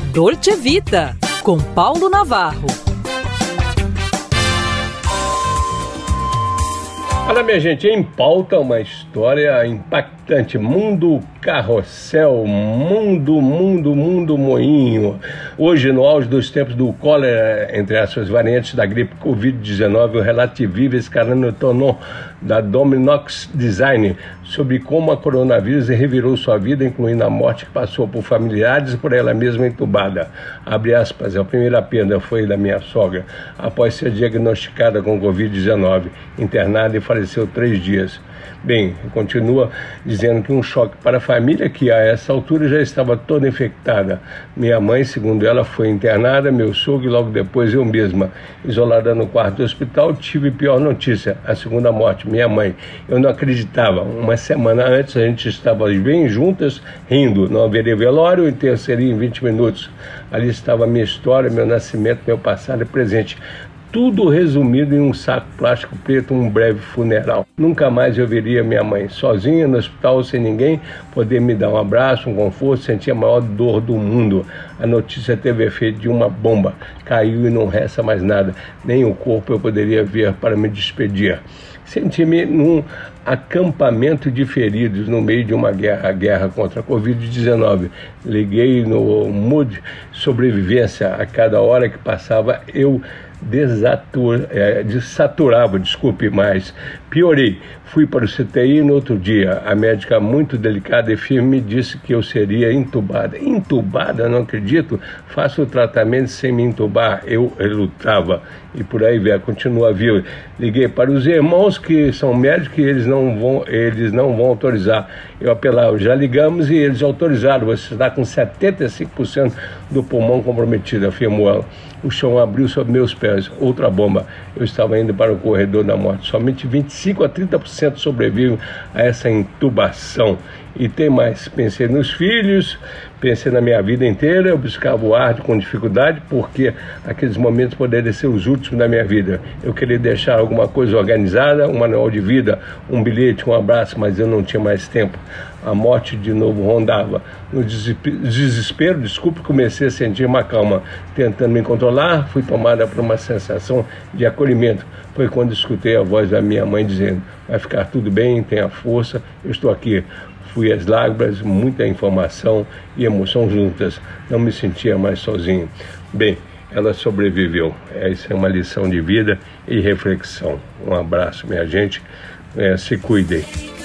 Dolce Vita, com Paulo Navarro. Olha, minha gente, em pauta uma história impactante. Mundo carrossel, mundo moinho. Hoje, no auge dos tempos do cólera, entre as suas variantes da gripe Covid-19, o relativivo escalando tornou da Dominox Design sobre como a coronavírus revirou sua vida, incluindo a morte que passou por familiares e por ela mesma entubada. Abre aspas, a primeira perda foi da minha sogra, após ser diagnosticada com Covid-19, internada e faleceu 3 dias. Bem, continua dizendo que um choque para a família que a essa altura já estava toda infectada. Minha mãe, segundo ela, foi internada, meu sogro e logo depois eu mesma. Isolada no quarto do hospital, tive pior notícia, a segunda morte, minha mãe. Eu não acreditava. Uma semana antes a gente estava bem juntas, rindo. Não haveria velório, o enterro seria em 20 minutos. Ali estava a minha história, meu nascimento, meu passado e presente. Tudo resumido em um saco plástico preto, um breve funeral. Nunca mais eu veria minha mãe sozinha no hospital, sem ninguém poder me dar um abraço, um conforto, sentir a maior dor do mundo. A notícia teve efeito de uma bomba. Caiu e não resta mais nada. Nem o corpo eu poderia ver para me despedir. Senti-me num acampamento de feridos no meio de uma guerra, a guerra contra a Covid-19. Liguei no Mood Sobrevivência. A cada hora que passava eu desaturava, mais. Piorei. Fui para o CTI no outro dia. A médica, muito delicada e firme, me disse que eu seria entubada. Entubada? Não acredito. Faço o tratamento sem me entubar. Eu relutava. E por aí vai, continua vivo. Liguei para os irmãos que são médicos e eles não vão autorizar. Eu apelava, já ligamos e eles autorizaram. Você está com 75% do pulmão comprometido, afirmou ela. O chão abriu sob meus pés. Outra bomba. Eu estava indo para o corredor da morte. Somente 25 a 30% sobrevivem a essa intubação. E tem mais. Pensei nos filhos, pensei na minha vida inteira. Eu buscava o ar com dificuldade, porque aqueles momentos poderiam ser os últimos da minha vida. Eu queria deixar alguma coisa organizada, um manual de vida, um bilhete, um abraço, mas eu não tinha mais tempo. A morte de novo rondava. No desespero, comecei a sentir uma calma. Tentando me controlar, fui tomada por uma sensação de acolhimento. Foi quando escutei a voz da minha mãe dizendo: vai ficar tudo bem, tenha força, eu estou aqui. Fui às lágrimas, muita informação e emoção juntas. Não me sentia mais sozinho. Bem, ela sobreviveu. Essa é uma lição de vida e reflexão. Um abraço, minha gente. Se cuidem.